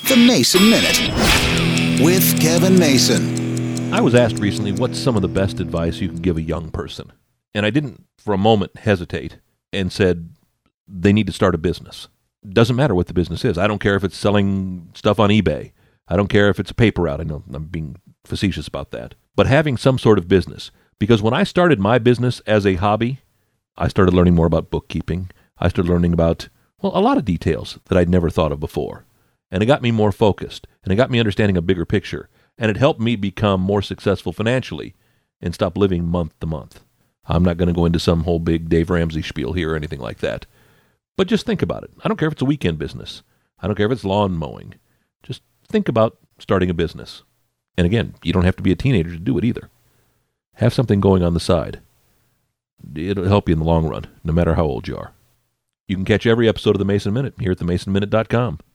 The Mason Minute with Kevin Mason. I was asked recently what's some of the best advice you can give a young person. And I didn't for a moment hesitate and said they need to start a business. Doesn't matter what the business is. I don't care if it's selling stuff on eBay. I don't care if it's a paper route. I know I'm being facetious about that. But having some sort of business. Because when I started my business as a hobby, I started learning more about bookkeeping. I started learning about, a lot of details that I'd never thought of before. And it got me more focused, and it got me understanding a bigger picture, and it helped me become more successful financially and stop living month to month. I'm not going to go into some whole big Dave Ramsey spiel here or anything like that. But just think about it. I don't care if it's a weekend business. I don't care if it's lawn mowing. Just think about starting a business. And again, you don't have to be a teenager to do it either. Have something going on the side. It'll help you in the long run, no matter how old you are. You can catch every episode of The Mason Minute here at themasonminute.com.